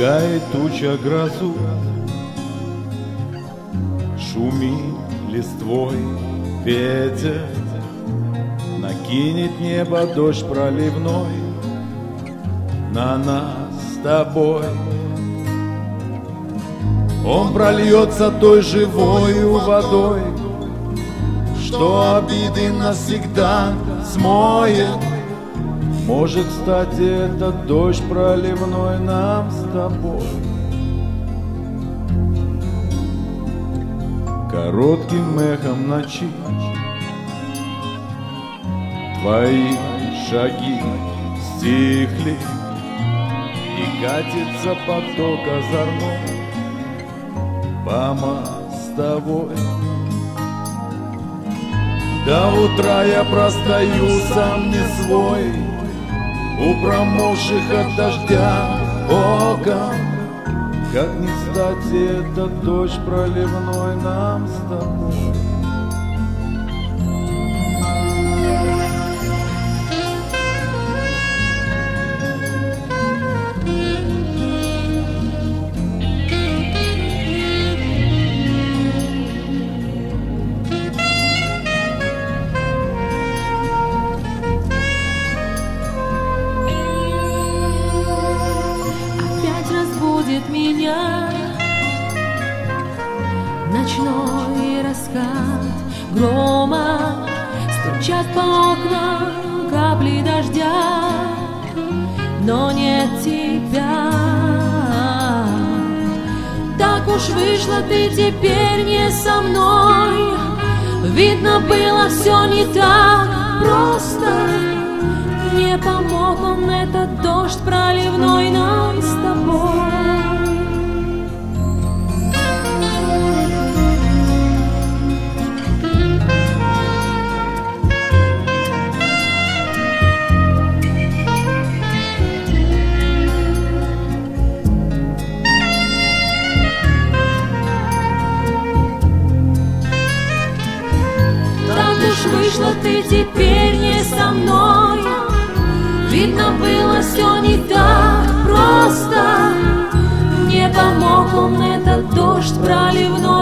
Пугает туча грозу, шумит листвой ветер, накинет небо дождь проливной на нас с тобой. Он прольется той живою водой, что обиды навсегда смоет. Может, кстати, этот дождь проливной нам с тобой коротким эхом ночи твои шаги стихли, и катится поток озорной по мостовой. До утра я простою сам не свой у промокших от дождя окон. Как ни кстати этот дождь проливной нам с тобой. Разбудит меня ночной раскат грома, стучат по окнам капли дождя, но нет тебя. Так уж вышло, ты теперь не со мной. Видно, было все не так просто. Не помог он этот дождь проливной нам с тобой. Так уж вышло, ты теперь не со мной. Видно, было все не так просто. Не помог он этот дождь проливной.